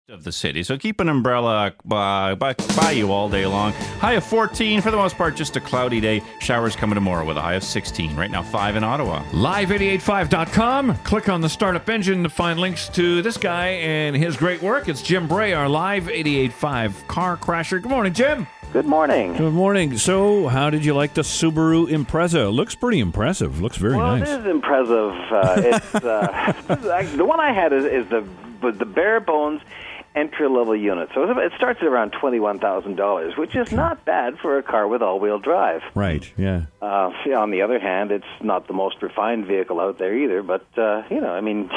of the city, so keep an umbrella by you all day long. High of 14, for the most part, just a cloudy day. Showers coming tomorrow with a high of 16. Right now, 5 in Ottawa. Live885.com. Click on the startup engine to find links to this guy and his great work. It's Jim Bray, our Live 885 car crasher. Good morning, Jim. Good morning. Good morning. So, how did you like the Subaru Impreza? It looks pretty impressive. Looks very nice. Well, it is impressive. The one I had is the bare bones entry-level unit. So it starts at around $21,000, which is not bad for a car with all-wheel drive. Right, yeah. On the other hand, it's not the most refined vehicle out there either, but, I mean,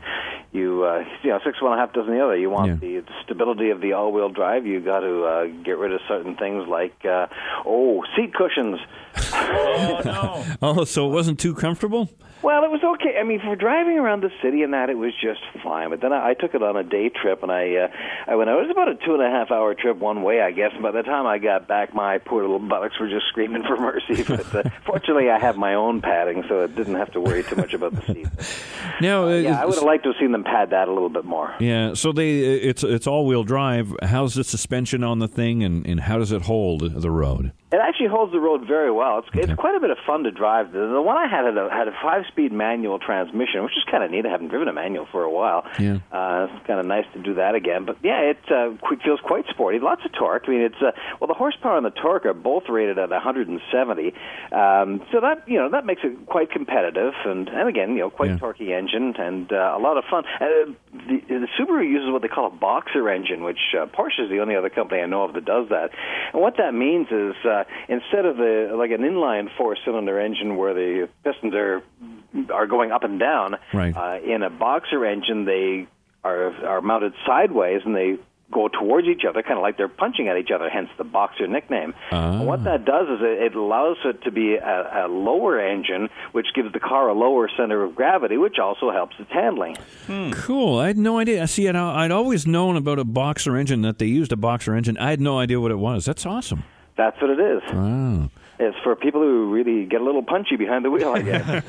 six one and a half dozen the other. You want the stability of the all-wheel drive. You got to get rid of certain things like, seat cushions. Oh, no. Oh, so it wasn't too comfortable? Well, it was okay. I mean, for driving around the city and that, it was just fine. But then I took it on a day trip, and I went. It was about a 2.5-hour trip one way, I guess. And by the time I got back, my poor little buttocks were just screaming for mercy. But fortunately, I have my own padding, so it didn't have to worry too much about the seat. Now, I would have liked to have seen them pad that a little bit more. Yeah. So it's all-wheel drive. How's the suspension on the thing, and how does it hold the road? It actually holds the road very well. It's quite a bit of fun to drive. The one I had a 5-speed manual transmission, which is kind of neat. I haven't driven a manual for a while. Yeah. It's kind of nice to do that again. But yeah, it feels quite sporty. Lots of torque. I mean, the horsepower and the torque are both rated at 170. So that makes it quite competitive. And again, quite torquey engine and a lot of fun. The Subaru uses what they call a boxer engine, which Porsche is the only other company I know of that does that. And what that means is instead of like an inline 4-cylinder engine where the pistons are going up and down, right. In a boxer engine they are mounted sideways and they go towards each other, kind of like they're punching at each other, hence the boxer nickname. And what that does is it allows it to be a lower engine, which gives the car a lower center of gravity, which also helps its handling. Cool. I had no idea. See, I'd always known about a boxer engine, that they used a boxer engine. I had no idea what it was. That's awesome. That's what it is. Wow. It's for people who really get a little punchy behind the wheel, I guess.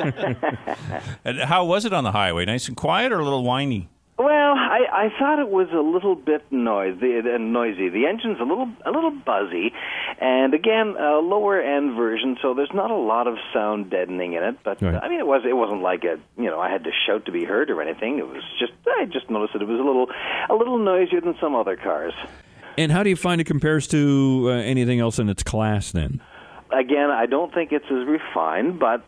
And how was it on the highway? Nice and quiet or a little whiny? Well, I thought it was a little bit noisy. The engine's a little buzzy, and again, a lower end version, so there's not a lot of sound deadening in it. But right. I mean, it wasn't like I had to shout to be heard or anything. It was just I just noticed that it was a little noisier than some other cars. And how do you find it compares to anything else in its class then? Again, I don't think it's as refined, but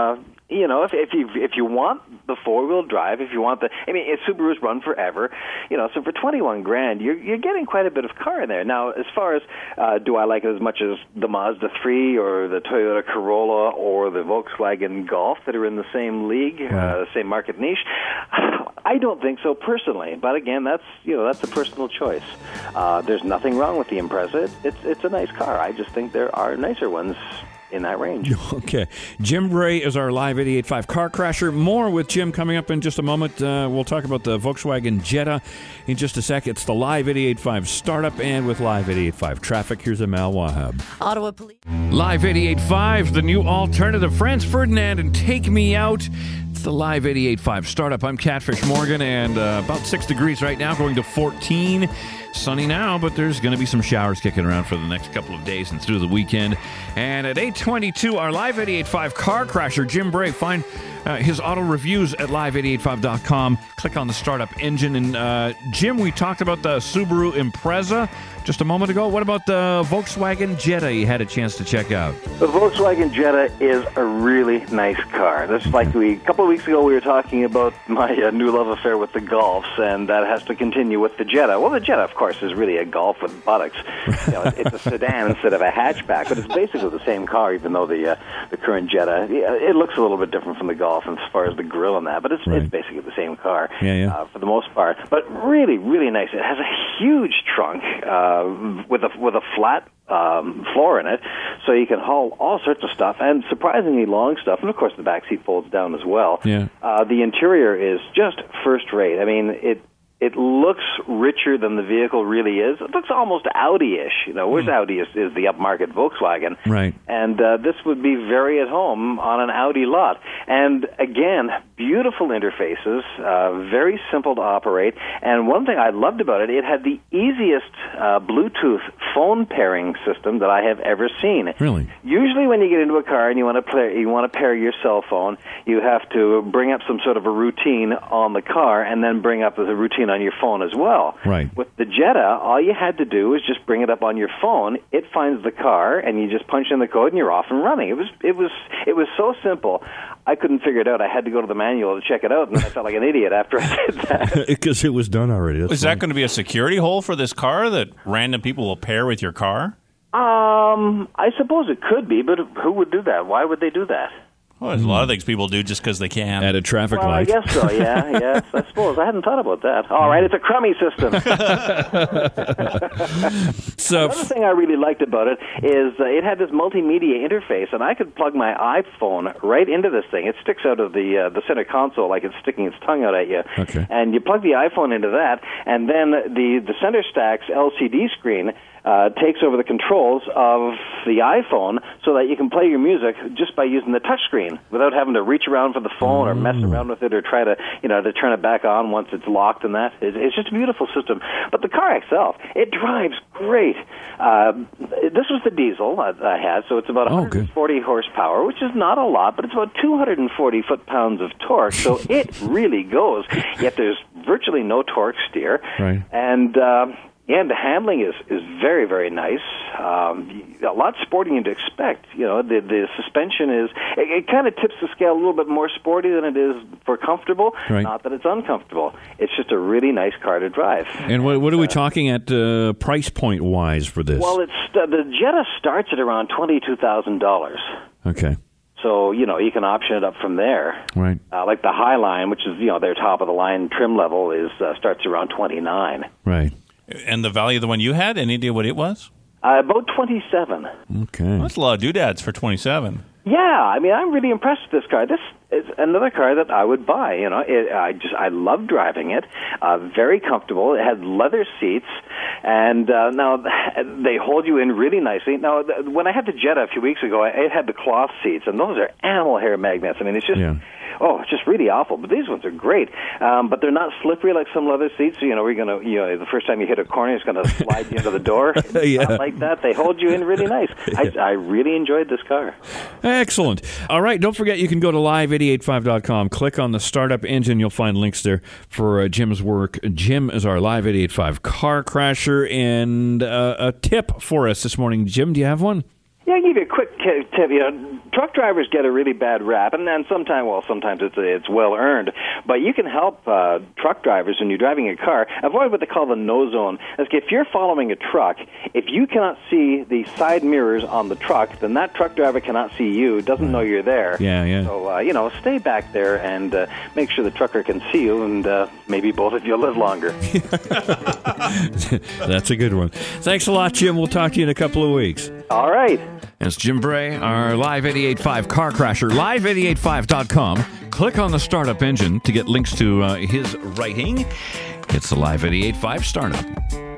if you want the 4-wheel drive, if you want Subaru's run forever, so for $21,000, you're getting quite a bit of car in there. Now, as far as do I like it as much as the Mazda 3 or the Toyota Corolla or the Volkswagen Golf that are in the same league, same market niche? I don't think so personally, but again, that's a personal choice. There's nothing wrong with the Impreza. It's a nice car. I just think there are nicer ones in that range. Okay. Jim Bray is our Live 885 car crasher. More with Jim coming up in just a moment. We'll talk about the Volkswagen Jetta in just a sec. It's the Live 885 startup, and with Live 885 traffic, here's Amal Wahab. Ottawa Police. Live 885, the new alternative. Franz Ferdinand and Take Me Out. It's the Live 885 startup. I'm Catfish Morgan, and about 6 degrees right now, going to 14. Sunny now, but there's going to be some showers kicking around for the next couple of days and through the weekend. And at 8:22, our Live 885 car crasher, Jim Bray. Find his auto reviews at live885.com. Click on the startup engine. And Jim, we talked about the Subaru Impreza just a moment ago. What about the Volkswagen Jetta you had a chance to check out? The Volkswagen Jetta is a really nice car. That's like a couple of weeks ago we were talking about my new love affair with the Golfs, and that has to continue with the Jetta. Well, the Jetta, of course, is really a Golf with buttocks. It's a sedan instead of a hatchback, but it's basically the same car, even though the current Jetta, it looks a little bit different from the Golf as far as the grille and that, but it's basically the same car for the most part. But really, really nice. It has a huge trunk with a flat floor in it, so you can haul all sorts of stuff, and surprisingly long stuff, and of course the back seat folds down as well. The interior is just first rate. I mean, It looks richer than the vehicle really is. It looks almost Audi-ish. Whereas Audi is the upmarket Volkswagen. Right. And this would be very at home on an Audi lot. And again, beautiful interfaces, very simple to operate. And one thing I loved about it, it had the easiest Bluetooth phone pairing system that I have ever seen. Really? Usually when you get into a car and you want to pair your cell phone, you have to bring up some sort of a routine on the car and then bring up the routine on your phone as well. Right. With the Jetta, all you had to do was just bring it up on your phone. It finds the car, and you just punch in the code, and you're off and running. It was so simple. I couldn't figure it out. I had to go to the manual to check it out, and I felt like an idiot after I did that. Because it was done already. Is that going to be a security hole for this car that random people will pair with your car? I suppose it could be, but who would do that? Why would they do that? Well, there's a lot of things people do just because they can. At a traffic light. I guess so, yeah. Yes, I suppose. I hadn't thought about that. All right, it's a crummy system. So, another thing I really liked about it is it had this multimedia interface, and I could plug my iPhone right into this thing. It sticks out of the center console like it's sticking its tongue out at you. Okay. And you plug the iPhone into that, and then the center stack's LCD screen takes over the controls of the iPhone so that you can play your music just by using the touchscreen without having to reach around for the phone or mess around with it or try to, to turn it back on once it's locked and that. It's just a beautiful system. But the car itself, it drives great. This was the diesel I had, so it's about 140 horsepower, which is not a lot, but it's about 240 foot-pounds of torque, so it really goes. Yet there's virtually no torque steer. Right. And the handling is very, very nice. A lot sportier than to expect. The suspension it kind of tips the scale a little bit more sporty than it is for comfortable. Right. Not that it's uncomfortable. It's just a really nice car to drive. And what are we talking at price point wise for this? Well, the Jetta starts at around $22,000. Okay. So, you can option it up from there. Right. Like the Highline, which is, their top of the line trim level starts around $29,000. Right. And the value of the one you had, any idea what it was? About $27,000. Okay. Well, that's a lot of doodads for $27,000. Yeah, I'm really impressed with this car. This is another car that I would buy. I love driving it. Very comfortable. It has leather seats, and now they hold you in really nicely. Now, when I had the Jetta a few weeks ago, it had the cloth seats, and those are animal hair magnets. It's just. Yeah. Oh, it's just really awful. But these ones are great. But they're not slippery like some leather seats. So, we're going to, the first time you hit a corner, it's going to slide you into the door. Yeah. Not like that. They hold you in really nice. I really enjoyed this car. Excellent. All right. Don't forget, you can go to live885.com. Click on the startup engine. You'll find links there for Jim's work. Jim is our Live 885 car crasher. And a tip for us this morning. Jim, do you have one? Yeah, I'll give you a quick tip. Truck drivers get a really bad rap, and then sometimes it's well earned. But you can help truck drivers when you're driving a car avoid what they call the no zone. If you're following a truck, if you cannot see the side mirrors on the truck, then that truck driver cannot see you, doesn't know you're there. Yeah. So stay back there and make sure the trucker can see you, and maybe both of you live longer. That's a good one. Thanks a lot, Jim. We'll talk to you in a couple of weeks. All right. It's Jim Bray, our Live 885 car crasher. Live885.com. Click on the startup engine to get links to his writing. It's the Live 885 startup.